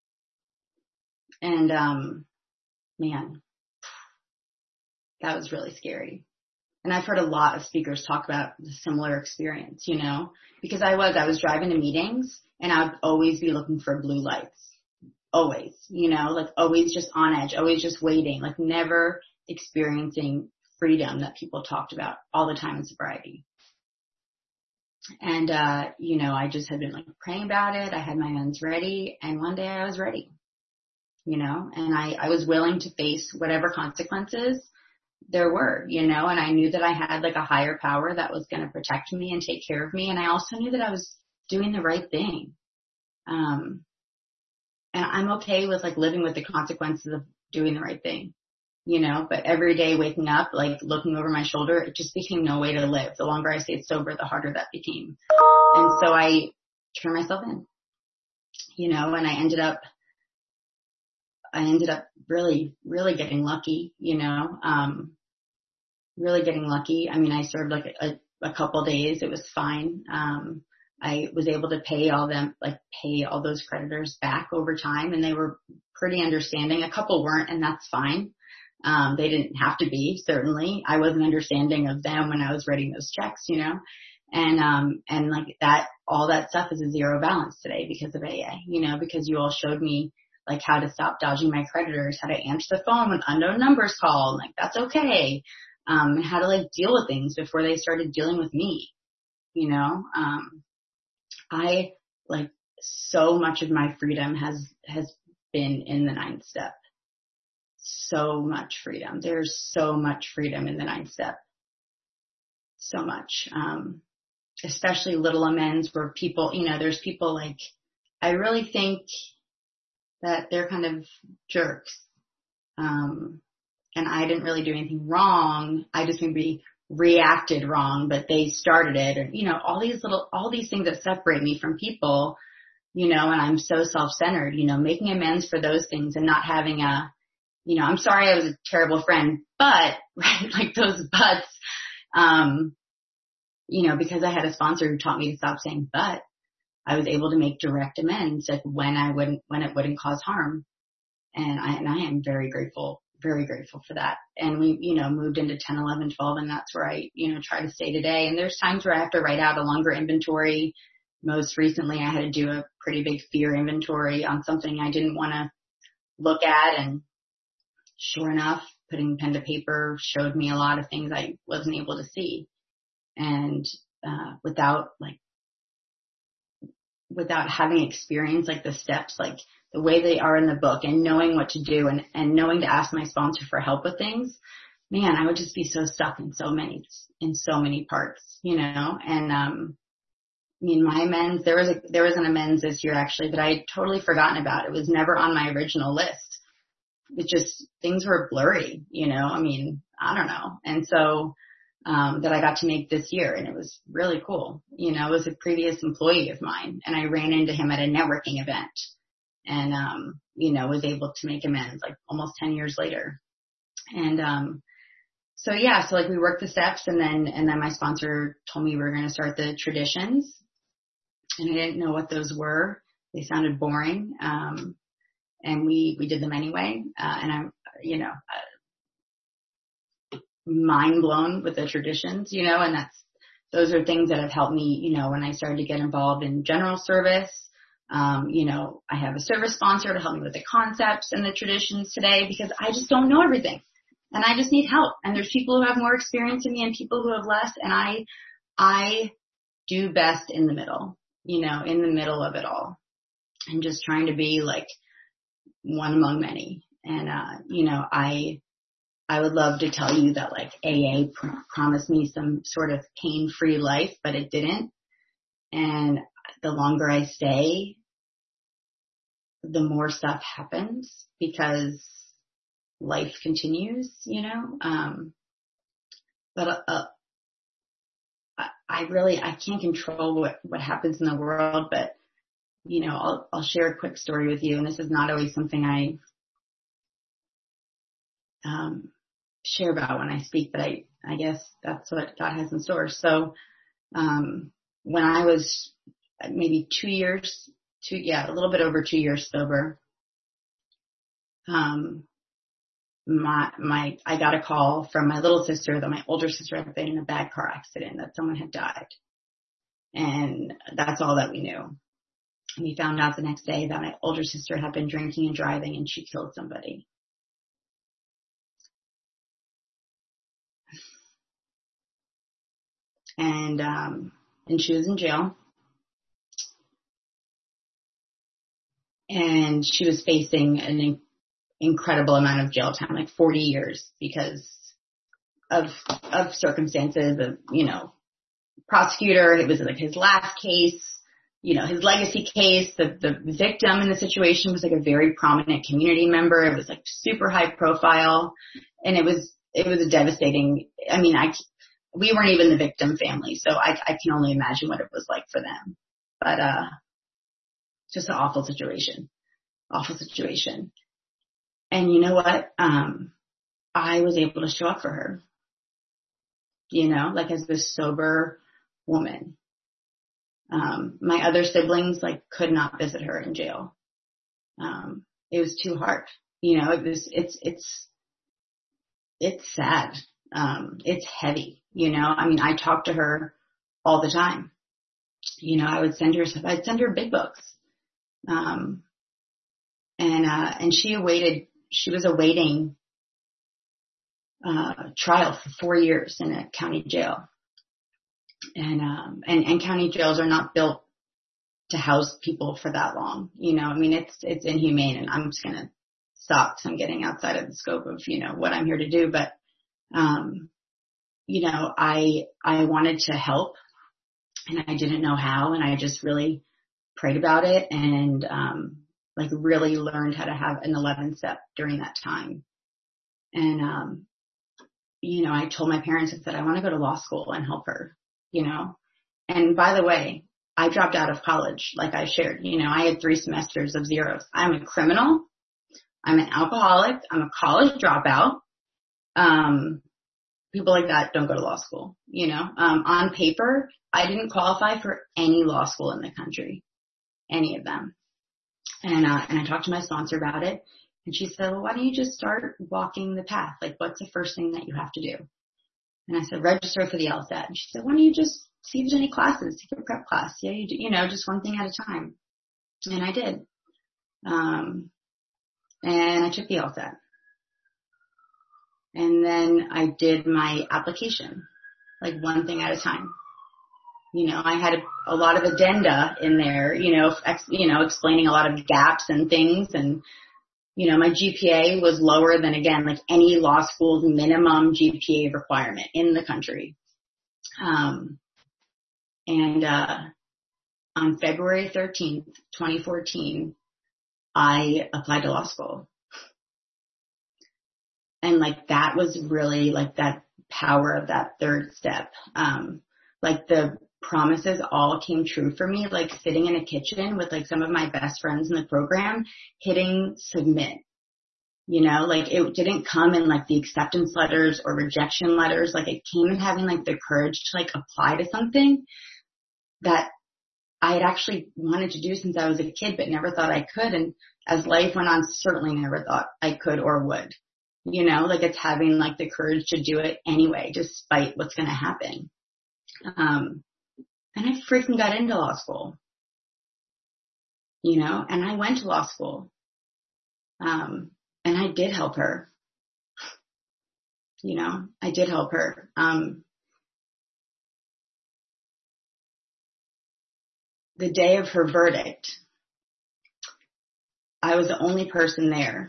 And, um, man, that was really scary. And I've heard a lot of speakers talk about the similar experience, you know, because I was, I was driving to meetings and I would always be looking for blue lights. Always, you know, like always just on edge, always just waiting, like never experiencing freedom that people talked about all the time in sobriety. And, uh, you know, I just had been like praying about it. I had my ends ready, and one day I was ready, you know, and I, I was willing to face whatever consequences there were, you know, and I knew that I had like a higher power that was going to protect me and take care of me. And I also knew that I was doing the right thing. Um, and I'm okay with like living with the consequences of doing the right thing, you know, but every day waking up, like looking over my shoulder, it just became no way to live. The longer I stayed sober, the harder that became. And so I turned myself in, you know, and I ended up I ended up really, really getting lucky, you know, um, really getting lucky. I mean, I served like a, a couple days. It was fine. Um, I was able to pay all them, like pay all those creditors back over time, and they were pretty understanding. A couple weren't, and that's fine. Um, they didn't have to be, certainly. I wasn't understanding of them when I was writing those checks, you know, and, um, and like that, all that stuff is a zero balance today because of A A, you know, because you all showed me like how to stop dodging my creditors, how to answer the phone when unknown numbers call, like that's okay. Um, and how to like deal with things before they started dealing with me, you know, um, I like so much of my freedom has, has been in the ninth step. So much freedom. There's so much freedom in the ninth step. So much. Um, especially little amends where people, you know, there's people like, I really think that they're kind of jerks. Um, and I didn't really do anything wrong. I just maybe reacted wrong, but they started it. Or, you know, all these little, all these things that separate me from people, you know, and I'm so self-centered, you know, making amends for those things and not having a, you know, I'm sorry I was a terrible friend, but, right, like those buts, um, you know, because I had a sponsor who taught me to stop saying but, I was able to make direct amends, like when I wouldn't, when it wouldn't cause harm. And I, and I am very grateful, very grateful for that. And we, you know, moved into ten, eleven, twelve, and that's where I, you know, try to stay today. And there's times where I have to write out a longer inventory. Most recently, I had to do a pretty big fear inventory on something I didn't want to look at. And sure enough, putting pen to paper showed me a lot of things I wasn't able to see. And, uh, without like, without having experience, like the steps, like the way they are in the book and knowing what to do and, and knowing to ask my sponsor for help with things, man, I would just be so stuck in so many, in so many parts, you know, and, um, I mean, my amends, there was a, there was an amends this year actually that I had totally forgotten about. It was never on my original list. It just, things were blurry, you know, I mean, I don't know. And so, um, that I got to make this year, and it was really cool. You know, it was a previous employee of mine, and I ran into him at a networking event and, um, you know, was able to make amends like almost ten years later. And, um, so yeah, so like we worked the steps, and then, and then my sponsor told me we were going to start the traditions, and I didn't know what those were. They sounded boring. Um, and we, we did them anyway. Uh, and I'm, you know, uh, mind blown with the traditions, you know, and that's, those are things that have helped me, you know, when I started to get involved in general service. Um, you know, I have a service sponsor to help me with the concepts and the traditions today because I just don't know everything and I just need help. And there's people who have more experience than me and people who have less. And I, I do best in the middle, you know, in the middle of it all and just trying to be like one among many. And, uh, you know, I, I would love to tell you that like A A pr- promised me some sort of pain-free life, but it didn't. And the longer I stay, the more stuff happens because life continues, you know? Um, but, uh, I, I really, I can't control what, what happens in the world, but you know, I'll, I'll share a quick story with you. And this is not always something I, um, share about when I speak, but I, I guess that's what God has in store. So, um, when I was maybe two years, two, yeah, a little bit over two years sober, um, my, my, I got a call from my little sister that my older sister had been in a bad car accident, that someone had died. And that's all that we knew. And we found out the next day that my older sister had been drinking and driving and she killed somebody. And, um, and she was in jail. And she was facing an in- incredible amount of jail time, like forty years, because of, of circumstances of, you know, prosecutor. It was like his last case, you know, his legacy case. The, the victim in the situation was like a very prominent community member. It was like super high profile. And it was, it was a devastating, I mean, I, we weren't even the victim family, so I, I can only imagine what it was like for them. But, uh, just an awful situation, awful situation. And you know what? Um, I was able to show up for her, you know, like as this sober woman. Um, my other siblings like could not visit her in jail. Um, it was too hard. You know, it was, it's, it's, it's sad. Um, it's heavy, you know, I mean, I talked to her all the time. You know, I would send her stuff. I'd send her big books. Um, and, uh, and she awaited, she was awaiting, uh, trial for four years in a county jail. And, um, and, and county jails are not built to house people for that long. You know, I mean, it's, it's inhumane, and I'm just going to stop because I'm getting outside of the scope of, you know, what I'm here to do. But, um, you know, I, I wanted to help, and I didn't know how, and I just really prayed about it, and, um, like really learned how to have an eleven step during that time. And, um, you know, I told my parents, I said, I want to go to law school and help her, you know. And by the way, I dropped out of college, like I shared. You know, I had three semesters of zeros. I'm a criminal. I'm an alcoholic. I'm a college dropout. Um, people like that don't go to law school, you know. Um, on paper, I didn't qualify for any law school in the country, any of them. And, uh, and I talked to my sponsor about it, and she said, well, why don't you just start walking the path? Like, what's the first thing that you have to do? And I said, register for the L S A T. And she said, why don't you just see if there's any classes, take a prep class. Yeah, you do, you know, just one thing at a time. And I did. Um, and I took the L S A T. And then I did my application, like one thing at a time. You know, I had a, a lot of addenda in there, you know, ex, you know, explaining a lot of gaps and things. And, you know, my G P A was lower than, again, like any law school's minimum G P A requirement in the country. Um, and, uh, on February thirteenth, twenty fourteen, I applied to law school. And like, that was really like that power of that third step. Um, like the promises all came true for me, like sitting in a kitchen with like some of my best friends in the program, hitting submit. You know, like it didn't come in like the acceptance letters or rejection letters. Like it came in having like the courage to like apply to something that I had actually wanted to do since I was a kid, but never thought I could. And as life went on, certainly never thought I could or would. You know, like it's having like the courage to do it anyway, despite what's going to happen. Um, and I freaking got into law school, you know, and I went to law school. Um, and I did help her, you know, I did help her. Um, the day of her verdict, I was the only person there.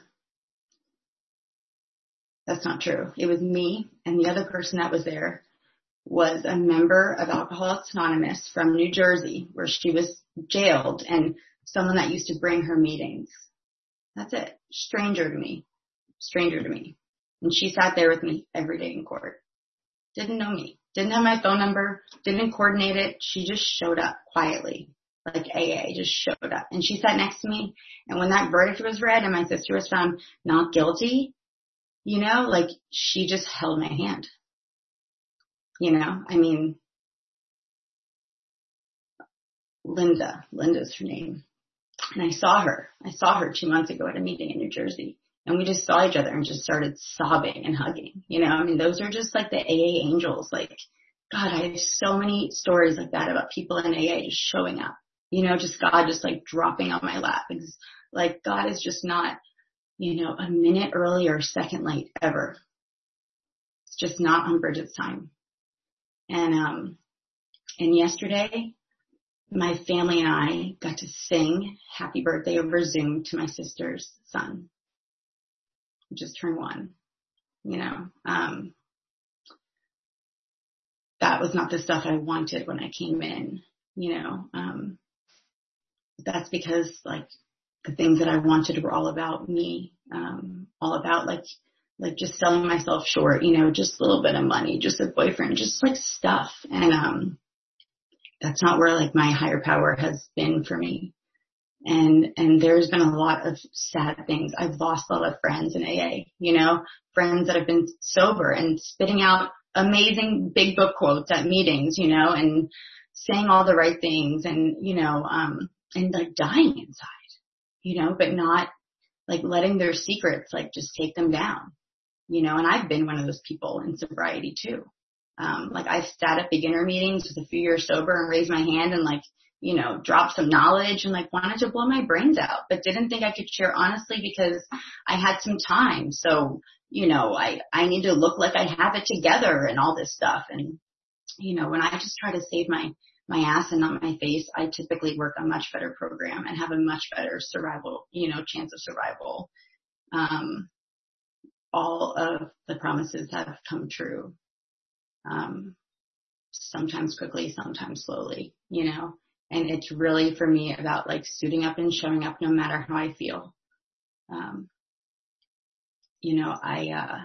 That's not true. It was me, and the other person that was there was a member of Alcoholics Anonymous from New Jersey, where she was jailed, and someone that used to bring her meetings. That's it. Stranger to me. Stranger to me. And she sat there with me every day in court. Didn't know me. Didn't have my phone number. Didn't coordinate it. She just showed up quietly. Like A A, just showed up. And she sat next to me. And when that verdict was read and my sister was found not guilty, you know, like she just held my hand. You know, I mean, Linda, Linda's her name. And I saw her. I saw her two months ago at a meeting in New Jersey. And we just saw each other and just started sobbing and hugging. You know, I mean, those are just like the A A angels. Like, God, I have so many stories like that about people in A A just showing up. You know, just God just like dropping on my lap. It's like God is just not, you know, a minute early or a second late ever. It's just not on Bridget's time. And, um, and yesterday, my family and I got to sing happy birthday over Zoom to my sister's son, who just turned one, you know. Um, that was not the stuff I wanted when I came in, you know. Um, that's because, like, the things that I wanted were all about me, um, all about, like, like just selling myself short, you know, just a little bit of money, just a boyfriend, just, like, stuff. And um, that's not where, like, my higher power has been for me. And, and there's been a lot of sad things. I've lost a lot of friends in A A, you know, friends that have been sober and spitting out amazing big book quotes at meetings, you know, and saying all the right things and, you know, um, and like dying inside, you know, but not like letting their secrets like just take them down, you know, and I've been one of those people in sobriety too. Um, like I sat at beginner meetings with a few years sober and raised my hand and like, you know, dropped some knowledge and like wanted to blow my brains out, but didn't think I could share honestly because I had some time. So, you know, I, I need to look like I have it together and all this stuff. And, you know, when I just try to save my, my ass and not my face, I typically work a much better program and have a much better survival, you know, chance of survival. Um, all of the promises have come true. Um, sometimes quickly, sometimes slowly, you know. And it's really for me about like suiting up and showing up no matter how I feel. Um, you know, I, uh,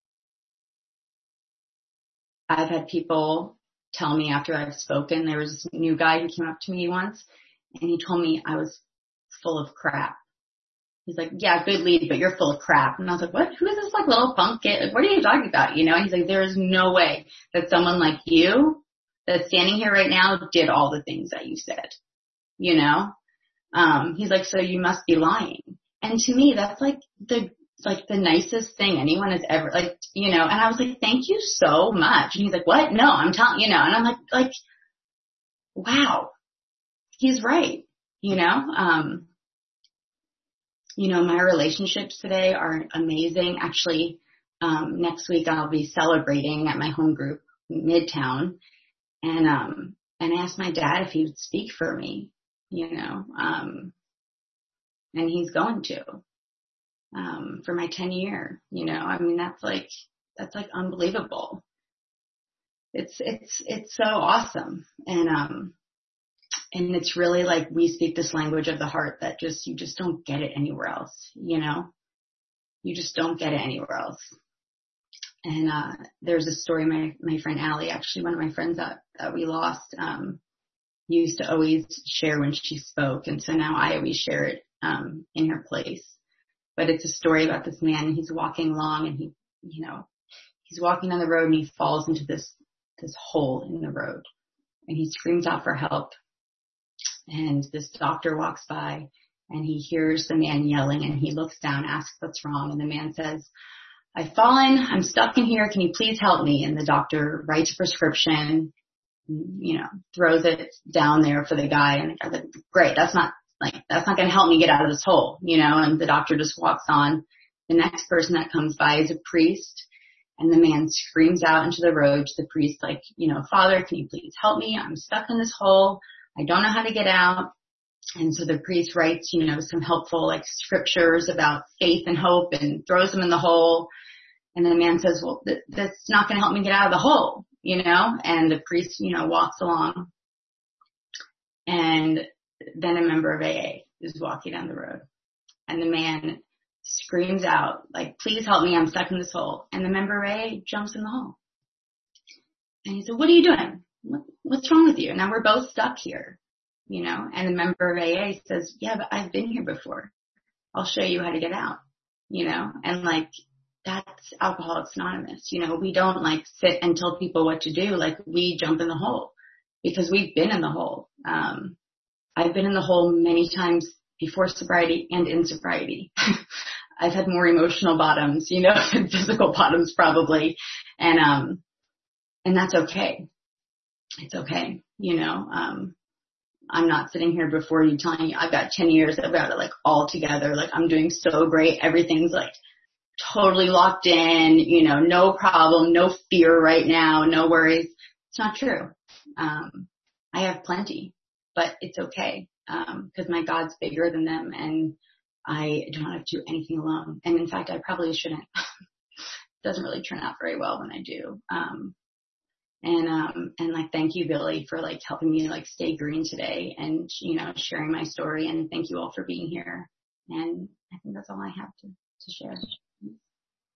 I've had people tell me after I've spoken, there was this new guy who came up to me once and he told me I was full of crap. He's like, yeah, good lead, but you're full of crap. And I was like, what? Who is this like little punk kid? Like, what are you talking about? You know, and he's like, there is no way that someone like you that's standing here right now did all the things that you said, you know? Um, he's like, so you must be lying. And to me, that's like the, like the nicest thing anyone has ever, like, you know, and I was like, thank you so much. And he's like, what? No, I'm telling, you know, and I'm like, like, wow, he's right. You know, um, you know, my relationships today are amazing. Actually, um, next week I'll be celebrating at my home group, Midtown. And, um, and I asked my dad if he would speak for me, you know, um, and he's going to, um, for my ten year, you know, I mean, that's like, that's like unbelievable. It's, it's, it's so awesome. And, um, and it's really like we speak this language of the heart that just, you just don't get it anywhere else, you know, you just don't get it anywhere else. And, uh, there's a story my, my friend Allie, actually one of my friends that, that we lost, um, used to always share when she spoke. And so now I always share it, um, in her place. But it's a story about this man. He's walking along and he, you know, he's walking down the road and he falls into this, this hole in the road and he screams out for help. And this doctor walks by and he hears the man yelling and he looks down, asks what's wrong. And the man says, I've fallen. I'm stuck in here. Can you please help me? And the doctor writes a prescription, you know, throws it down there for the guy. And the guy's like, great. That's not like, that's not going to help me get out of this hole, you know, and the doctor just walks on. The next person that comes by is a priest. And the man screams out into the road to the priest, like, you know, Father, can you please help me? I'm stuck in this hole. I don't know how to get out. And so the priest writes, you know, some helpful like scriptures about faith and hope and throws them in the hole. And the man says, well, th- that's not going to help me get out of the hole, you know, and the priest, you know, walks along. And then a member of A A is walking down the road and the man screams out like, please help me. I'm stuck in this hole. And the member of A A jumps in the hole. And he said, what are you doing? What, what's wrong with you? Now we're both stuck here, you know, and the member of A A says, yeah, but I've been here before. I'll show you how to get out, you know, and like, that's Alcoholics Anonymous. You know, we don't like sit and tell people what to do. Like we jump in the hole because we've been in the hole. Um, I've been in the hole many times before sobriety and in sobriety. I've had more emotional bottoms, you know, than physical bottoms probably. And, um, and that's okay. It's okay. You know, um, I'm not sitting here before you telling you I've got ten years. I've got it like all together. Like I'm doing so great. Everything's like totally locked in, you know, no problem, no fear right now, no worries. It's not true. Um, I have plenty, but it's okay. Um, cause my God's bigger than them and I don't have to do anything alone. And in fact, I probably shouldn't. It doesn't really turn out very well when I do. Um, and, um, and like, thank you, Billy, for like helping me like stay green today and, you know, sharing my story. And thank you all for being here. And I think that's all I have to, to share.